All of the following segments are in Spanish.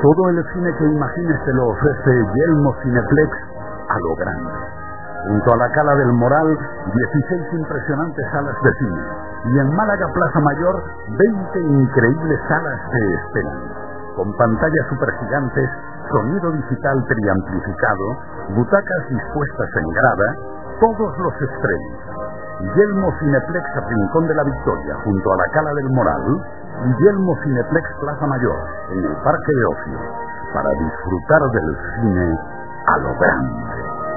Todo el cine que imagines te lo ofrece Yelmo Cineplex a lo grande. Junto a la Cala del Moral, 16 impresionantes salas de cine. Y en Málaga Plaza Mayor, 20 increíbles salas te esperan. Con pantallas supergigantes, sonido digital triamplificado, butacas dispuestas en grada, todos los estrenos. Yelmo Cineplex Rincón de la Victoria, junto a la Cala del Moral, y Yelmo Cineplex Plaza Mayor, en el Parque de Ocio, para disfrutar del cine a lo grande.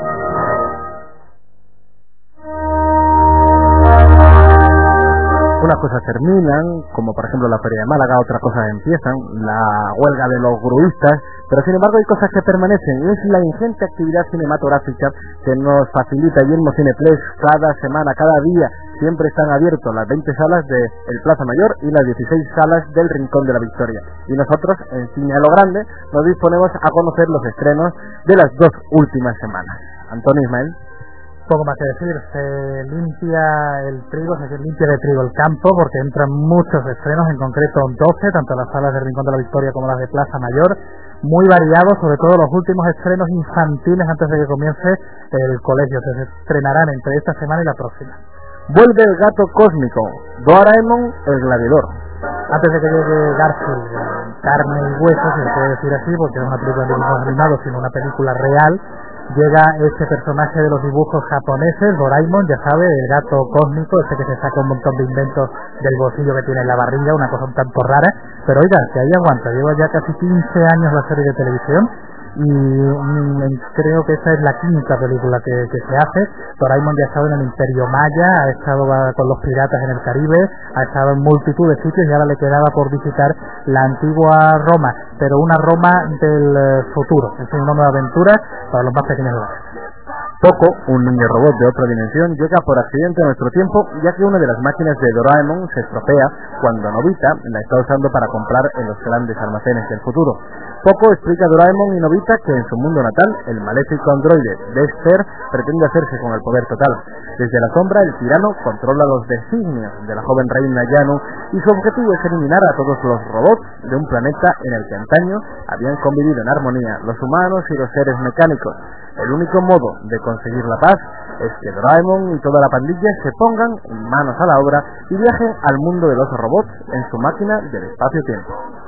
Unas cosas terminan, como por ejemplo la Feria de Málaga, otras cosas empiezan, la huelga de los gruistas, pero sin embargo hay cosas que permanecen, y es la ingente actividad cinematográfica que nos facilita Yelmo Cineplex cada semana, cada día. Siempre están abiertos las 20 salas de el Plaza Mayor y las 16 salas del Rincón de la Victoria. Y nosotros, en Cine a lo Grande, nos disponemos a conocer los estrenos de las 2 últimas semanas. Antonio Ismael. Poco más que decir, se limpia el trigo, se limpia de trigo el campo, porque entran muchos estrenos, en concreto 12, tanto las salas del Rincón de la Victoria como las de Plaza Mayor, muy variados, sobre todo los últimos estrenos infantiles antes de que comience el colegio, que se estrenarán entre esta semana y la próxima. Vuelve el gato cósmico, Doraemon el gladiador. Antes de que llegue Garfield, carne y hueso, se puede decir así, porque no es una película de dibujos animados, sino una película real. Llega este personaje de los dibujos japoneses, Doraemon, ya sabe, el gato cósmico, ese que se saca un montón de inventos del bolsillo que tiene en la barriga, una cosa un tanto rara, pero oiga, que ahí aguanta, lleva ya casi 15 años la serie de televisión y creo que esta es la 5ª película que se hace. Doraemon ya ha estado en el Imperio Maya, ha estado con los piratas en el Caribe, ha estado en multitud de sitios y ahora le quedaba por visitar la antigua Roma, pero una Roma del futuro, es una nueva aventura para los más pequeños de la casa. Poco, un niño robot de otra dimensión, llega por accidente a nuestro tiempo, ya que una de las máquinas de Doraemon se estropea cuando Nobita la está usando para comprar en los grandes almacenes del futuro. Poco explica Doraemon y Nobita que en su mundo natal, el maléfico androide Dexter pretende hacerse con el poder total. Desde la sombra, el tirano controla los designios de la joven reina Yanu y su objetivo es eliminar a todos los robots de un planeta en el que antaño habían convivido en armonía los humanos y los seres mecánicos. El único modo de conseguir la paz es que Doraemon y toda la pandilla se pongan manos a la obra y viajen al mundo de los robots en su máquina del espacio-tiempo.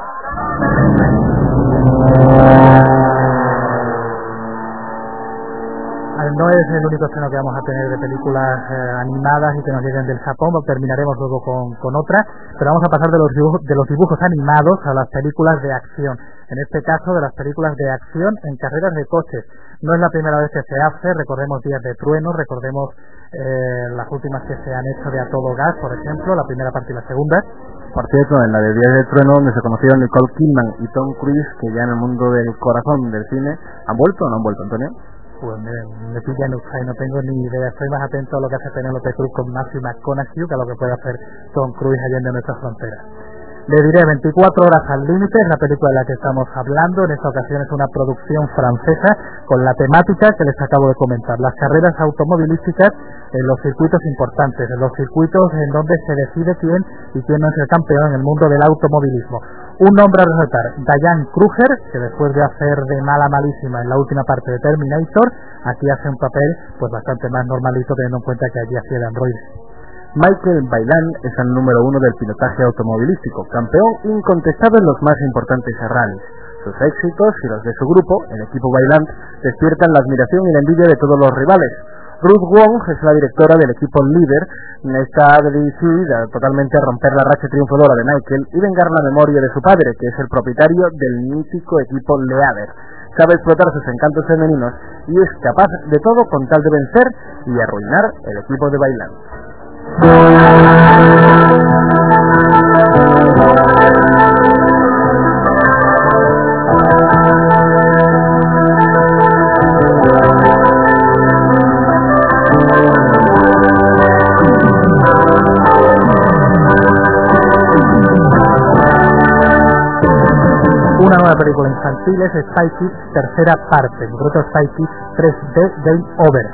No es el único estreno que vamos a tener de películas animadas y que nos lleguen del Japón, terminaremos luego con otra, pero vamos a pasar de los dibujos animados a las películas de acción, en este caso de las películas de acción en carreras de coches. No es la primera vez que se hace, recordemos Días de Trueno, recordemos las últimas que se han hecho de A Todo Gas, por ejemplo, la primera parte y la segunda. Por cierto, en la de Días de Trueno, donde se conocieron Nicole Kidman y Tom Cruise, que ya en el mundo del corazón del cine, ¿han vuelto o no han vuelto, Antonio? Pues me pillan no tengo ni idea, estoy más atento a lo que hace Penélope Cruz con Matthew McConaughey que a lo que puede hacer Tom Cruise allá en nuestras fronteras. Le diré 24 horas al límite, es la película de la que estamos hablando, en esta ocasión es una producción francesa con la temática que les acabo de comentar, las carreras automovilísticas en los circuitos importantes, en los circuitos en donde se decide quién y quién no es el campeón en el mundo del automovilismo. Un nombre a resaltar, Diane Kruger, que después de hacer de mala malísima en la última parte de Terminator, aquí hace un papel pues bastante más normalito teniendo en cuenta que allí hacía de androide. Michael Bailán es el número 1 del pilotaje automovilístico, campeón incontestado en los más importantes rallies. Sus éxitos y los de su grupo, el equipo Bailán, despiertan la admiración y la envidia de todos los rivales. Ruth Wong es la directora del equipo líder, está decidida totalmente a romper la racha triunfadora de Michael y vengar la memoria de su padre, que es el propietario del mítico equipo Leader. Sabe explotar sus encantos femeninos y es capaz de todo con tal de vencer y arruinar el equipo de Bailán. Una nueva película infantil es Spy Kids, tercera parte, en concreto Spy Kids 3D Game Over.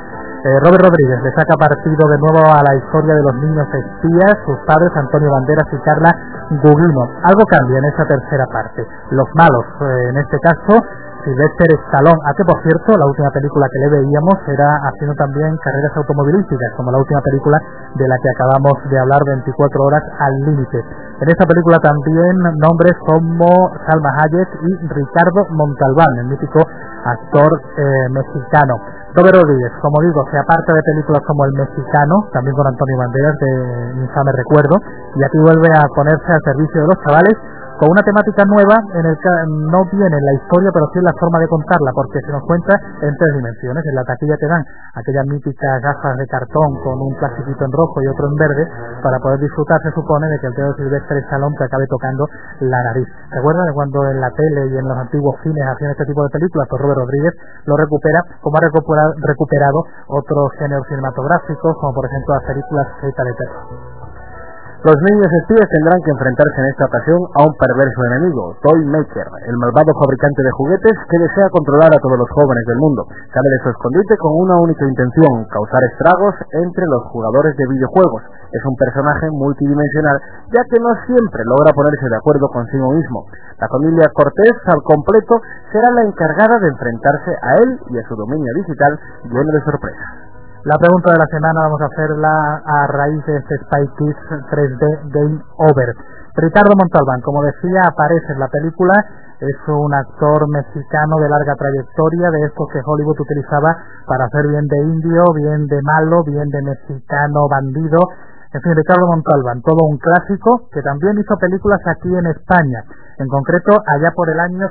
Robert Rodríguez le saca partido de nuevo a la historia de los niños espías, sus padres Antonio Banderas y Carla Gugino. Algo cambia en esa tercera parte. Los malos, en este caso, Sylvester Stallone, a que por cierto la última película que le veíamos era haciendo también carreras automovilísticas, como la última película de la que acabamos de hablar, 24 horas al límite. En esta película también nombres como Salma Hayek y Ricardo Montalbán, el mítico actor mexicano. Robert Rodríguez, como digo, se aparta de películas como El Mexicano, también con Antonio Banderas, de Infame Recuerdo, y aquí vuelve a ponerse al servicio de los chavales con una temática nueva en el que no viene en la historia, pero sí en la forma de contarla, porque se nos cuenta en 3 dimensiones. En la taquilla te dan aquellas míticas gafas de cartón con un plastiquito en rojo y otro en verde, para poder disfrutar, se supone, de que el dedo de Sylvester Stallone te acabe tocando la nariz. ¿Se acuerdan de cuando en la tele y en los antiguos cines hacían este tipo de películas? Pues Robert Rodríguez lo recupera, como ha recuperado otros géneros cinematográficos, como por ejemplo las películas Z de terror. Los niños espías tendrán que enfrentarse en esta ocasión a un perverso enemigo, Toy Maker, el malvado fabricante de juguetes que desea controlar a todos los jóvenes del mundo. Sale de su escondite con una única intención: causar estragos entre los jugadores de videojuegos. Es un personaje multidimensional, ya que no siempre logra ponerse de acuerdo consigo mismo. La familia Cortés, al completo, será la encargada de enfrentarse a él y a su dominio digital lleno de sorpresas. La pregunta de la semana vamos a hacerla a raíz de este Spy Kids 3D Game Over. Ricardo Montalbán, como decía, aparece en la película. Es un actor mexicano de larga trayectoria, de estos que Hollywood utilizaba para hacer bien de indio, bien de malo, bien de mexicano bandido. En fin, Ricardo Montalbán, todo un clásico, que también hizo películas aquí en España. En concreto, allá por el año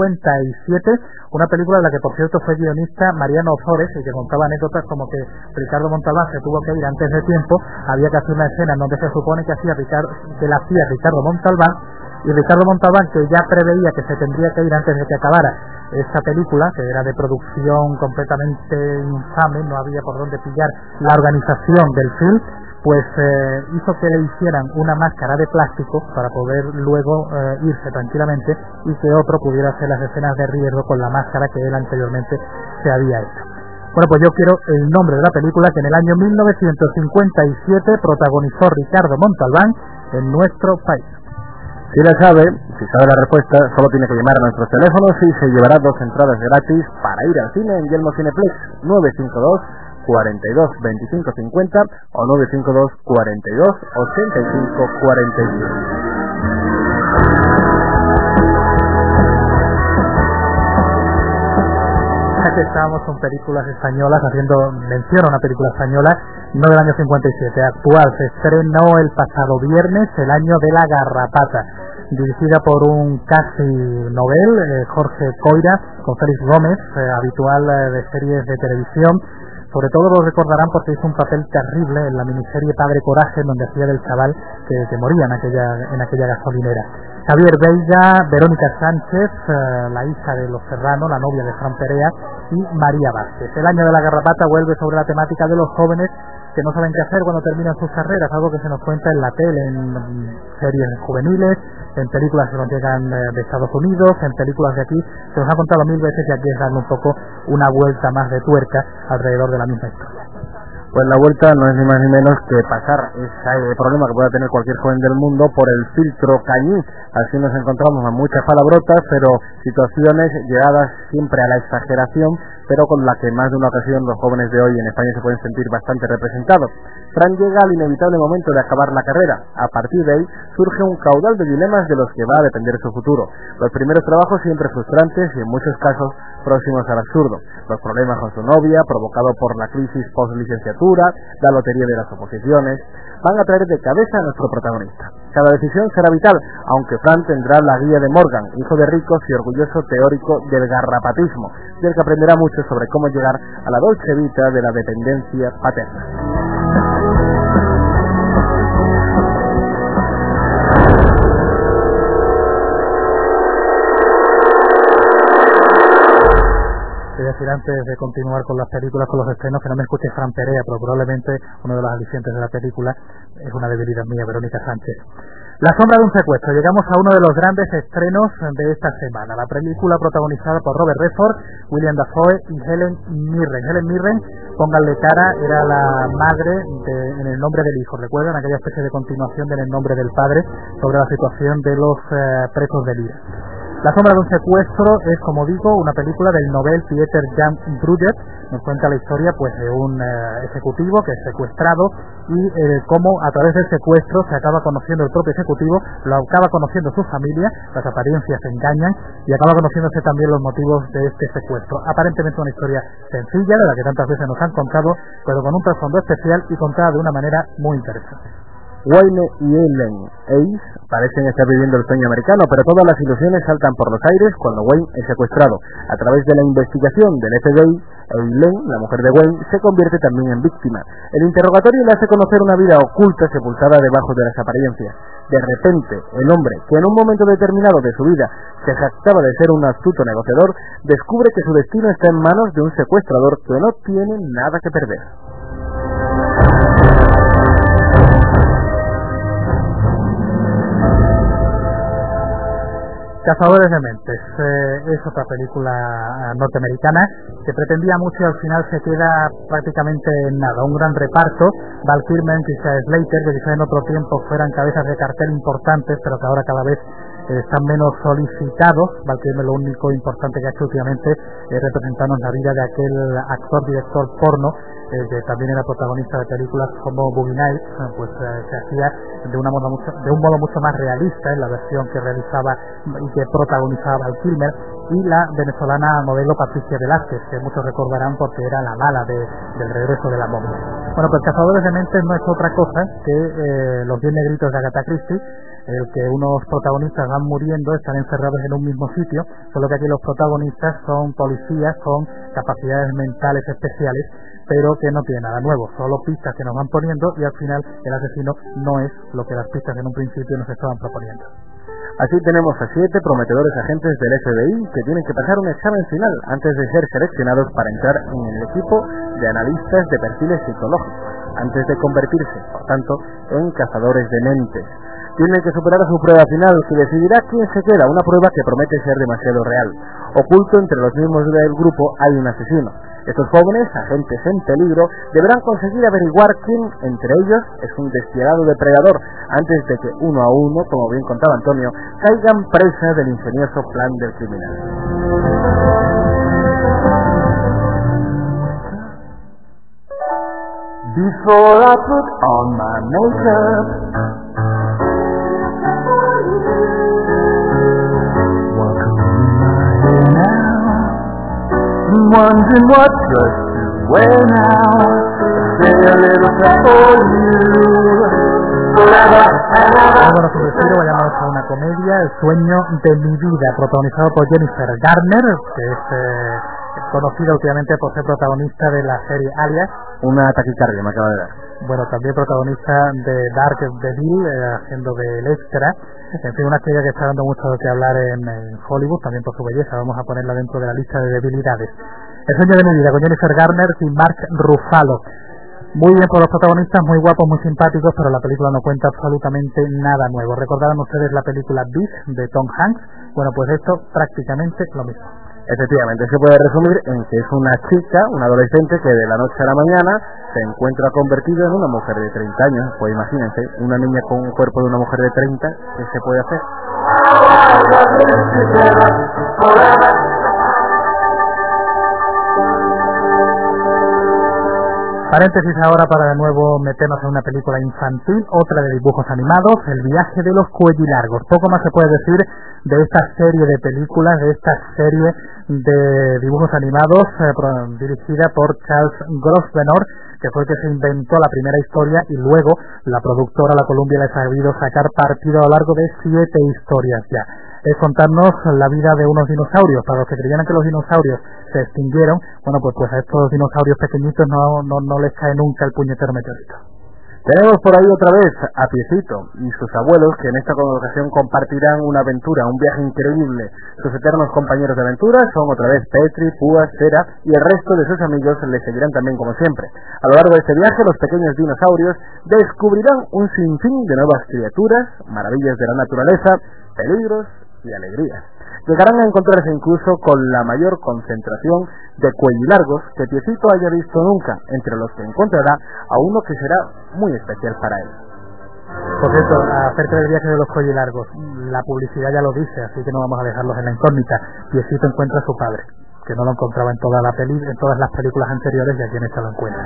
57, una película de la que, por cierto, fue guionista Mariano Ozores, y que contaba anécdotas como que Ricardo Montalbán se tuvo que ir antes de tiempo, había que hacer una escena en donde se supone que la hacía Ricardo Montalbán, y Ricardo Montalbán, que ya preveía que se tendría que ir antes de que acabara esta película, que era de producción completamente infame, no había por dónde pillar la organización del film, pues hizo que le hicieran una máscara de plástico para poder luego irse tranquilamente y que otro pudiera hacer las escenas de riesgo con la máscara que él anteriormente se había hecho. Bueno, pues yo quiero el nombre de la película que en el año 1957 protagonizó Ricardo Montalbán en nuestro país. Si sabe la respuesta, solo tiene que llamar a nuestros teléfonos y se llevará 2 entradas gratis para ir al cine en Yelmo Cineplex, 952 42 25 50 o 952 42 85 46. Que estábamos con películas españolas, haciendo mención a una película española, no del año 57, actual, se estrenó el pasado viernes, El año de la garrapata, dirigida por un casi novel, Jorge Coira, con Félix Gómez, habitual de series de televisión. Sobre todo lo recordarán porque hizo un papel terrible en la miniserie Padre Coraje, donde hacía del chaval que moría en aquella gasolinera. Javier Veiga, Verónica Sánchez, la hija de Los Serrano, la novia de Fran Perea, y María Vázquez. El año de la garrapata vuelve sobre la temática de los jóvenes que no saben qué hacer cuando terminan sus carreras, algo que se nos cuenta en la tele, en series juveniles, en películas que nos llegan de Estados Unidos, en películas de aquí. Se nos ha contado 1000 veces y aquí es darle un poco una vuelta más de tuerca alrededor de la misma historia. Pues la vuelta no es ni más ni menos que pasar ese problema que pueda tener cualquier joven del mundo por el filtro cañí. Así nos encontramos a muchas palabrotas, pero situaciones llegadas siempre a la exageración, pero con la que más de una ocasión los jóvenes de hoy en España se pueden sentir bastante representados. Fran llega al inevitable momento de acabar la carrera. A partir de ahí surge un caudal de dilemas de los que va a depender su futuro. Los primeros trabajos siempre frustrantes y en muchos casos próximos al absurdo. Los problemas con su novia, provocado por la crisis post-licenciatura, la lotería de las oposiciones, van a traer de cabeza a nuestro protagonista. Cada decisión será vital, aunque Fran tendrá la guía de Morgan, hijo de ricos y orgulloso teórico del garrapatismo, del que aprenderá mucho sobre cómo llegar a la dolce vita de la dependencia paterna. Voy a decir antes de continuar con las películas, con los estrenos, que no me escuche Fran Perea, pero probablemente uno de los alicientes de la película es una debilidad mía, Verónica Sánchez. La sombra de un secuestro. Llegamos a uno de los grandes estrenos de esta semana. La película protagonizada por Robert Redford, William Dafoe y Helen Mirren. Helen Mirren, pónganle cara, era la madre En el nombre del hijo. ¿Recuerdan aquella especie de continuación de En el nombre del padre sobre la situación de los presos del IRA? La sombra de un secuestro es, como digo, una película del novel Pieter Jan Brugger. Nos cuenta la historia pues de un ejecutivo que es secuestrado y cómo a través del secuestro se acaba conociendo el propio ejecutivo, lo acaba conociendo su familia, las apariencias engañan y acaba conociéndose también los motivos de este secuestro. Aparentemente una historia sencilla, de la que tantas veces nos han contado, pero con un trasfondo especial y contada de una manera muy interesante. Wayne y Ellen Ace parecen estar viviendo el sueño americano, pero todas las ilusiones saltan por los aires cuando Wayne es secuestrado. A través de la investigación del FBI, Ellen, la mujer de Wayne, se convierte también en víctima. El interrogatorio le hace conocer una vida oculta sepultada debajo de las apariencias. De repente, el hombre, que en un momento determinado de su vida se jactaba de ser un astuto negociador, descubre que su destino está en manos de un secuestrador que no tiene nada que perder. Cazadores de Mentes es otra película norteamericana que pretendía mucho y al final se queda prácticamente en nada. Un gran reparto, Val Kilmer, Christian Slater, que quizá en otro tiempo fueran cabezas de cartel importantes, pero que ahora cada vez están menos solicitados. Val Kilmer lo único importante que ha hecho últimamente es representarnos la vida de aquel actor-director porno que también era protagonista de películas como Boogie Nights, pues se hacía de un modo mucho más realista en la versión que realizaba y que protagonizaba Val Kilmer, y la venezolana modelo Patricia Velázquez, que muchos recordarán porque era la mala del regreso de la momia. Bueno, pues Cazadores de Mentes no es otra cosa que los 10 negritos de Agatha Christie, el que unos protagonistas van muriendo, están encerrados en un mismo sitio, solo que aquí los protagonistas son policías con capacidades mentales especiales, pero que no tiene nada nuevo, solo pistas que nos van poniendo y al final el asesino no es lo que las pistas en un principio nos estaban proponiendo. Así tenemos a 7 prometedores agentes del FBI que tienen que pasar un examen final antes de ser seleccionados para entrar en el equipo de analistas de perfiles psicológicos, antes de convertirse, por tanto, en cazadores de mentes. Tienen que superar su prueba final, que decidirá quién se queda, una prueba que promete ser demasiado real. Oculto entre los miembros del grupo hay un asesino. Estos jóvenes, agentes en peligro, deberán conseguir averiguar quién entre ellos es un despiadado depredador, antes de que uno a uno, como bien contaba Antonio, caigan presa del ingenioso plan del criminal. Before I put on my makeup, welcome my hair now, wondering what dress to wear now, say a little prayer for you, forever and ever. Bueno, su retiro, vayamos a una comedia, El sueño de mi vida, protagonizado por Jennifer Garner, que es conocida últimamente por ser protagonista de la serie Alias. Una taquicardia me acaba de dar. Bueno, también protagonista de Dark Devil, haciendo de Electra. En fin, una estrella que está dando mucho de qué hablar en Hollywood, también por su belleza. Vamos a ponerla dentro de la lista de debilidades. El sueño de mi vida, con Jennifer Garner y Mark Ruffalo. Muy bien por los protagonistas, muy guapos, muy simpáticos, pero la película no cuenta absolutamente nada nuevo. ¿Recordarán ustedes la película Big de Tom Hanks? Bueno, pues esto prácticamente lo mismo. Efectivamente, se puede resumir en que es una chica, una adolescente que de la noche a la mañana se encuentra convertida en una mujer de 30 años. Pues imagínense, una niña con un cuerpo de una mujer de 30, ¿qué se puede hacer? Paréntesis ahora para de nuevo meternos en una película infantil, otra de dibujos animados, El viaje de los cuellilargos. Poco más se puede decir de esta serie de películas, de esta serie de dibujos animados dirigida por Charles Grosvenor, que fue el que se inventó la primera historia y luego la productora, la Columbia, le ha sabido sacar partido a lo largo de 7 historias ya. Es contarnos la vida de unos dinosaurios. Para los que creyeran que los dinosaurios se extinguieron, bueno, pues a estos dinosaurios pequeñitos no les cae nunca el puñetero meteorito. Tenemos por ahí otra vez a Piecito y sus abuelos, que en esta ocasión compartirán una aventura, un viaje increíble. Sus eternos compañeros de aventura son otra vez Petri, Púas, Cera y el resto de sus amigos le seguirán también como siempre. A lo largo de este viaje, los pequeños dinosaurios descubrirán un sinfín de nuevas criaturas, maravillas de la naturaleza, peligros y alegrías. Llegarán a encontrarse incluso con la mayor concentración de cuellilargos que Piecito haya visto nunca, entre los que encontrará a uno que será muy especial para él. Por cierto, acerca del viaje de los cuellilargos, la publicidad ya lo dice, así que no vamos a dejarlos en la incógnita. Piecito encuentra a su padre, que no lo encontraba en todas las películas anteriores, y aquí en esta lo encuentra.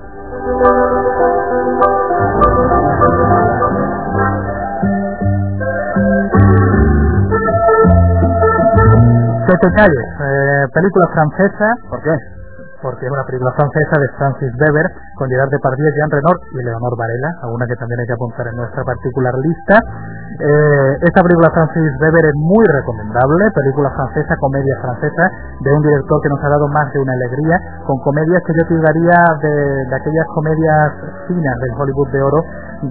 Que te calles, película francesa. ¿Por qué? Porque es una película francesa de Francis Weber, con Gerard Depardieu, Jean Reno y Leonor Varela, a una que también hay que apuntar en nuestra particular lista. Esta película Francis Weber es muy recomendable, película francesa, comedia francesa, de un director que nos ha dado más de una alegría, con comedias que yo tildaría de aquellas comedias finas del Hollywood de oro,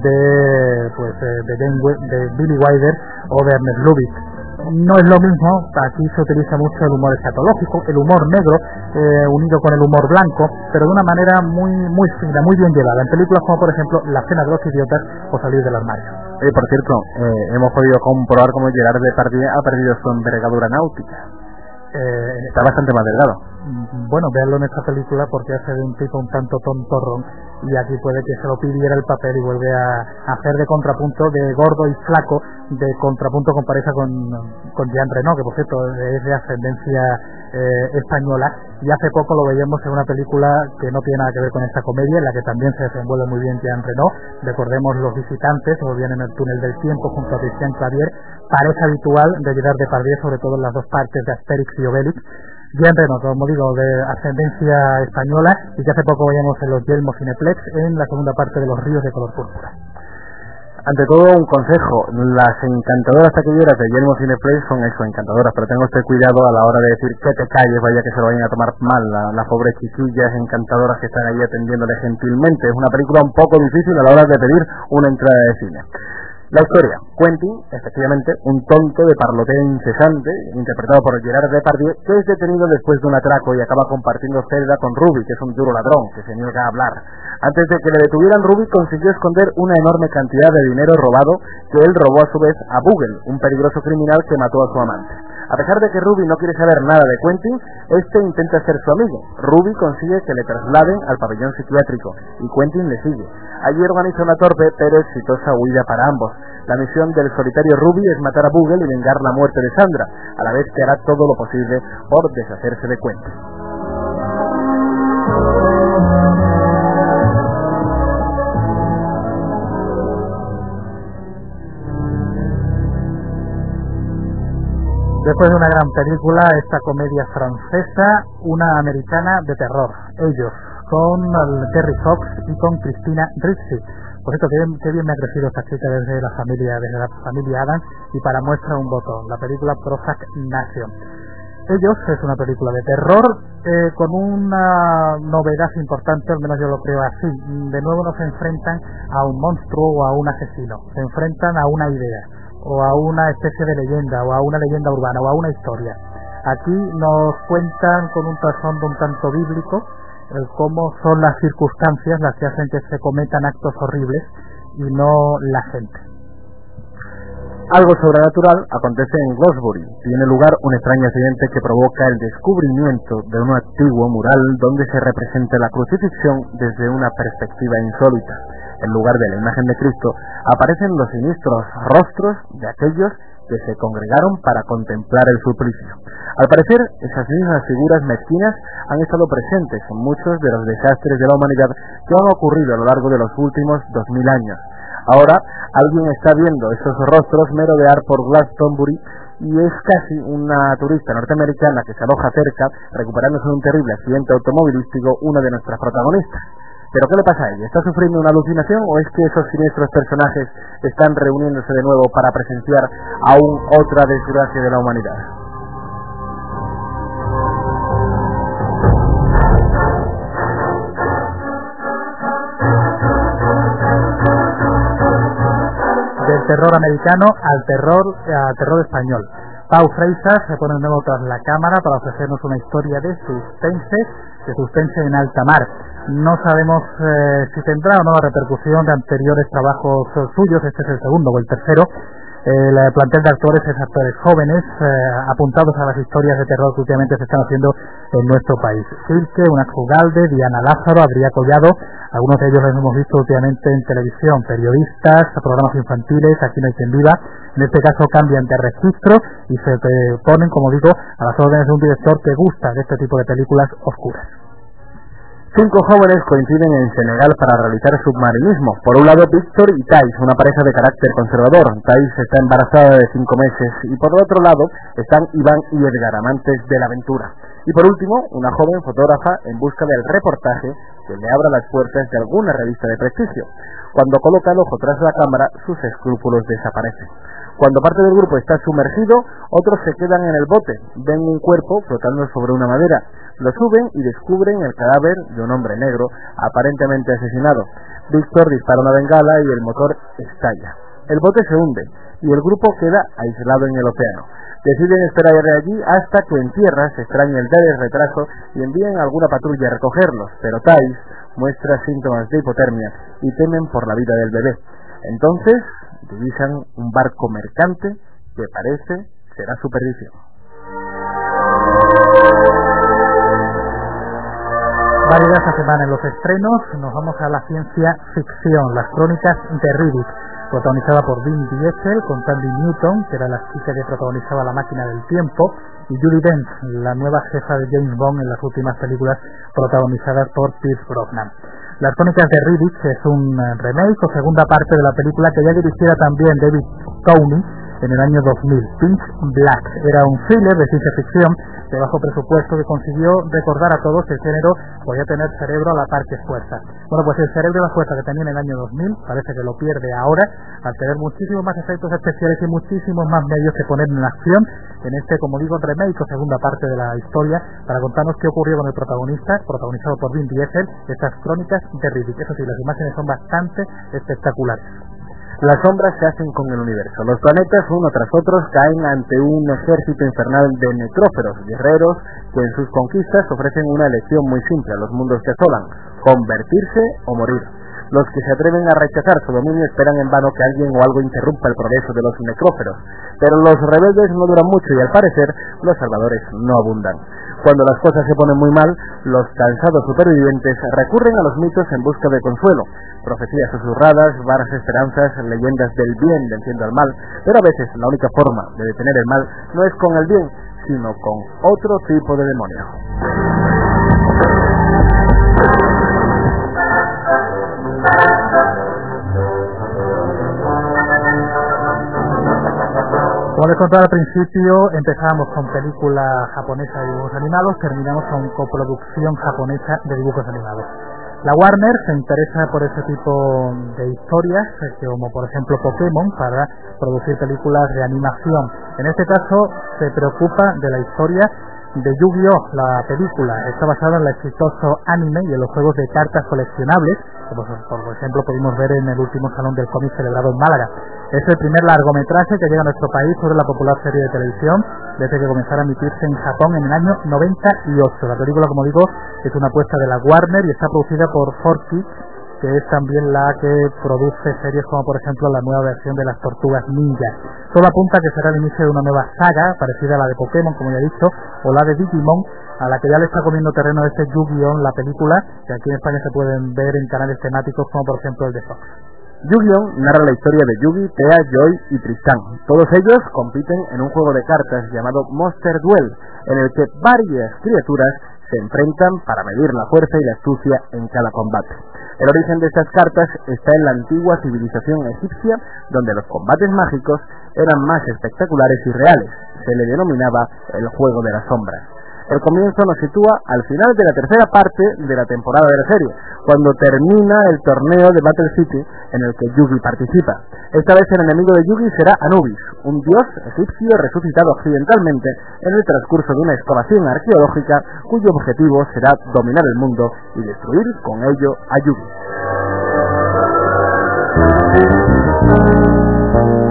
de Billy Wilder o de Ernest Lubitsch. No es lo mismo, aquí se utiliza mucho el humor escatológico, el humor negro, unido con el humor blanco, pero de una manera muy fina, muy bien llevada, en películas como por ejemplo La cena de los idiotas o Salir del armario. Por cierto, hemos podido comprobar cómo Gerard Depardieu ha perdido su envergadura náutica. Está bastante más delgado. Bueno, véanlo en esta película porque hace de un tipo un tanto tontorrón, y aquí puede que se lo pidiera el papel y vuelve a hacer de contrapunto, de gordo y flaco, de contrapunto con pareja con Jean Reno, que por cierto es de ascendencia española, y hace poco lo veíamos en una película que no tiene nada que ver con esta comedia, en la que también se desenvuelve muy bien Jean Reno. Recordemos Los visitantes, o bien En el túnel del tiempo junto a Christian Clavier, pareja habitual de Gerard Depardieu, sobre todo en las dos partes de Asterix y Obelix. Jean Reno, como digo, de ascendencia española, y que hace poco veíamos en los Yelmo Cineplex en la segunda parte de Los ríos de color púrpura. Ante todo, un consejo: las encantadoras taquilleras de Yelmo Cineplex son eso, encantadoras, pero tenga usted cuidado a la hora de decir que te calles, vaya que se lo vayan a tomar mal las pobres chiquillas encantadoras que están ahí atendiéndole gentilmente. Es una película un poco difícil a la hora de pedir una entrada de cine. La historia: Quentin, efectivamente, un tonto de parloteo incesante, interpretado por Gerard Depardieu, que es detenido después de un atraco y acaba compartiendo celda con Ruby, que es un duro ladrón, que se niega a hablar. Antes de que le detuvieran, Ruby consiguió esconder una enorme cantidad de dinero robado, que él robó a su vez a Bugle, un peligroso criminal que mató a su amante. A pesar de que Ruby no quiere saber nada de Quentin, este intenta ser su amigo. Ruby consigue que le trasladen al pabellón psiquiátrico, y Quentin le sigue. Allí organiza una torpe pero exitosa huida para ambos. La misión del solitario Ruby es matar a Bugle y vengar la muerte de Sandra, a la vez que hará todo lo posible por deshacerse de Quentin. Después de una gran película, esta comedia francesa, una americana de terror, Ellos, con Terry Fox y con Christina Ricci. Por cierto, qué bien me ha crecido esta chica desde la familia Adams, y para muestra un botón, la película Prozac Nation. Ellos es una película de terror con una novedad importante, al menos yo lo creo así. De nuevo no se enfrentan a un monstruo o a un asesino, se enfrentan a una idea, o a una especie de leyenda, o a una leyenda urbana, o a una historia. Aquí nos cuentan con un trasfondo un tanto bíblico cómo son las circunstancias las que hacen que se cometan actos horribles y no la gente. Algo sobrenatural acontece en Glasbury. Tiene lugar un extraño accidente que provoca el descubrimiento de un antiguo mural donde se representa la crucifixión desde una perspectiva insólita. En lugar de la imagen de Cristo, aparecen los siniestros rostros de aquellos que se congregaron para contemplar el suplicio. Al parecer, esas mismas figuras mezquinas han estado presentes en muchos de los desastres de la humanidad que han ocurrido a lo largo de los últimos 2000 años. Ahora, alguien está viendo esos rostros merodear por Glastonbury, y es casi una turista norteamericana que se aloja cerca, recuperándose de un terrible accidente automovilístico, una de nuestras protagonistas. ¿Pero qué le pasa a ella? ¿Está sufriendo una alucinación o es que esos siniestros personajes están reuniéndose de nuevo para presenciar aún otra desgracia de la humanidad? terror americano al terror español. Pau Freitas se pone de nuevo tras la cámara para ofrecernos una historia de suspense en alta mar. No sabemos si tendrá o no la repercusión de anteriores trabajos suyos. Este es el segundo o el tercero. El plantel de actores es actores jóvenes, apuntados a las historias de terror que últimamente se están haciendo en nuestro país. Silke, Unax Ugalde, Diana Lázaro, Adrià Collado, algunos de ellos los hemos visto últimamente en televisión, periodistas, programas infantiles, Aquí no hay quien viva. En este caso cambian de registro y se ponen, como digo, a las órdenes de un director que gusta de este tipo de películas oscuras. 5 jóvenes coinciden en Senegal para realizar submarinismo. Por un lado, Víctor y Thais, una pareja de carácter conservador. Thais está embarazada de 5 meses. Y por otro lado, están Iván y Edgar, amantes de la aventura. Y por último, una joven fotógrafa en busca del reportaje que le abra las puertas de alguna revista de prestigio. Cuando coloca el ojo tras la cámara, sus escrúpulos desaparecen. Cuando parte del grupo está sumergido, otros se quedan en el bote. Ven un cuerpo flotando sobre una madera. Lo suben y descubren el cadáver de un hombre negro, aparentemente asesinado. Víctor dispara una bengala y el motor estalla. El bote se hunde y el grupo queda aislado en el océano. Deciden esperar de allí hasta que en tierra se extrañe el retraso y envíen alguna patrulla a recogerlos, pero Thais muestra síntomas de hipotermia y temen por la vida del bebé. Entonces divisan un barco mercante que parece será su perdición. Válida esta semana en los estrenos. Nos vamos a la ciencia ficción, Las crónicas de Riddick, protagonizada por Vin Diesel con Thandie Newton, que era la chica que protagonizaba La máquina del tiempo, y Judi Dench, la nueva jefa de James Bond en las últimas películas protagonizadas por Pierce Brosnan. Las crónicas de Riddick es un remake o segunda parte de la película que ya dirigiera también David Cowney en el año 2000. Pitch Black era un thriller de ciencia ficción de bajo presupuesto que consiguió recordar a todos que el género podía tener cerebro a la par que fuerza. Bueno, pues el cerebro y la fuerza que tenía en el año 2000 parece que lo pierde ahora al tener muchísimos más efectos especiales y muchísimos más medios que poner en acción en este, como digo, remake o segunda parte de la historia para contarnos qué ocurrió con el protagonista, protagonizado por Vin Diesel, estas crónicas de Riddick. Eso sí, las imágenes son bastante espectaculares. Las sombras se hacen con el universo. Los planetas, uno tras otros, caen ante un ejército infernal de necróferos, guerreros, que en sus conquistas ofrecen una elección muy simple a los mundos que asolan: convertirse o morir. Los que se atreven a rechazar su dominio esperan en vano que alguien o algo interrumpa el progreso de los necróferos. Pero los rebeldes no duran mucho y al parecer los salvadores no abundan. Cuando las cosas se ponen muy mal, los cansados supervivientes recurren a los mitos en busca de consuelo. Profecías susurradas, vanas esperanzas, leyendas del bien venciendo al mal, pero a veces la única forma de detener el mal no es con el bien, sino con otro tipo de demonio. Como les contaba al principio, empezamos con película japonesa de dibujos animados, terminamos con coproducción japonesa de dibujos animados. La Warner se interesa por ese tipo de historias, como por ejemplo Pokémon, para producir películas de animación. En este caso se preocupa de la historia de Yu-Gi-Oh! La película está basada en el exitoso anime y en los juegos de cartas coleccionables, como por ejemplo pudimos ver en el último salón del cómic celebrado en Málaga. Es el primer largometraje que llega a nuestro país sobre la popular serie de televisión desde que comenzara a emitirse en Japón en el año 98. La película, como digo, es una apuesta de la Warner y está producida por 4Kids, que es también la que produce series como por ejemplo la nueva versión de las Tortugas Ninja. Todo apunta a que será el inicio de una nueva saga parecida a la de Pokémon, como ya he dicho, o la de Digimon, a la que ya le está comiendo terreno este Yu-Gi-Oh! La película, que aquí en España se pueden ver en canales temáticos como por ejemplo el de Fox. Yu-Gi-Oh! Narra la historia de Yugi, Tea, Joy y Tristán. Todos ellos compiten en un juego de cartas llamado Monster Duel, en el que varias criaturas se enfrentan para medir la fuerza y la astucia en cada combate. El origen de estas cartas está en la antigua civilización egipcia, donde los combates mágicos eran más espectaculares y reales. Se le denominaba el juego de las sombras. El comienzo nos sitúa al final de la tercera parte de la temporada de la serie, cuando termina el torneo de Battle City en el que Yugi participa. Esta vez el enemigo de Yugi será Anubis, un dios egipcio resucitado accidentalmente en el transcurso de una excavación arqueológica cuyo objetivo será dominar el mundo y destruir con ello a Yugi.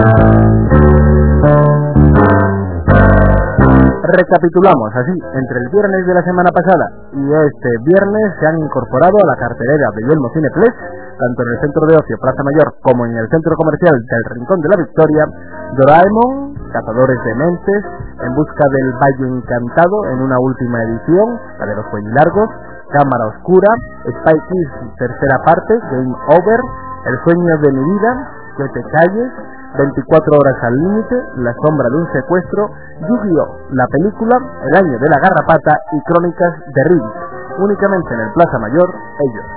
Recapitulamos así, entre el viernes de la semana pasada y este viernes se han incorporado a la cartelera de Yelmo Cineplex, tanto en el centro de ocio Plaza Mayor como en el centro comercial del Rincón de la Victoria, Doraemon, Cazadores de Mentes, En busca del Valle Encantado en una última edición, la de los Cuellilargos, Cámara Oscura, Spy Kids tercera parte, Game Over, El sueño de mi vida, Que te calles, 24 horas al límite, La sombra de un secuestro, Yu-Gi-Oh, la película, El año de la garrapata y Crónicas de Riddick. Únicamente en el Plaza Mayor, ellos.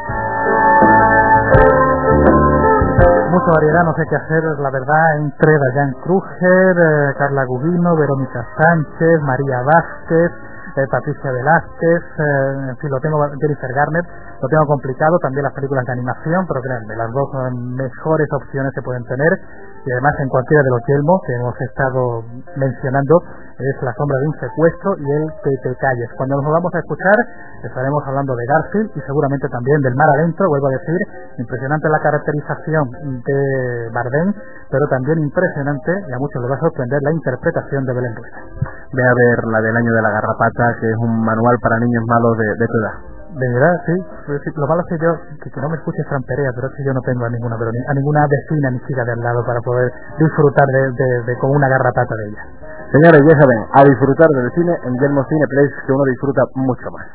Mucha variedad, no sé qué hacer, la verdad, entre Dayan Kruger, Carla Gugino, Verónica Sánchez, María Vázquez, Patricia Velázquez, en fin, lo tengo, Jennifer Garner, lo tengo complicado, también las películas de animación, pero créanme, las dos mejores opciones se pueden tener, y además en cualquiera de los Yelmo que hemos estado mencionando, es La sombra de un secuestro y el Que te calles. Cuando nos vamos a escuchar, estaremos hablando de Garfield y seguramente también del Mar adentro, vuelvo a decir, impresionante la caracterización de Bardem, pero también impresionante, y a muchos les va a sorprender, la interpretación de Belén Rueda. Ve a ver la del año de la garrapata, que es un manual para niños malos de tu edad. De verdad, sí. Lo malo es que yo, que no me escuches Framperea, pero es que yo no tengo a ninguna, pero a ninguna vecina ni chica de al lado para poder disfrutar de como una garrapata de ella. Señores, ya saben, a disfrutar del cine en Yelmo Cineplex, que uno disfruta mucho más.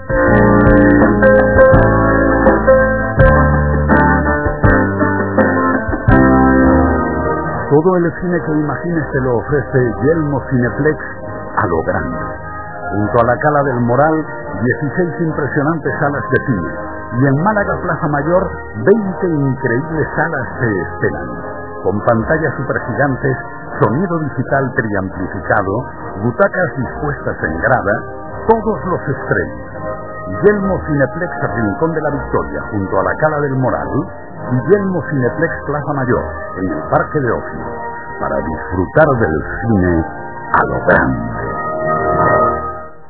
Todo el cine que imagines te lo ofrece Yelmo Cineplex a lo grande. Junto a la Cala del Moral, 16 impresionantes salas de cine. Y en Málaga Plaza Mayor, 20 increíbles salas te esperan. Con pantallas supergigantes, sonido digital triamplificado, butacas dispuestas en grada, todos los estrenos. Yelmo Cineplex Rincón de la Victoria, junto a la Cala del Moral, y Yelmo Cineplex Plaza Mayor, en el Parque de Ocio, para disfrutar del cine a lo grande.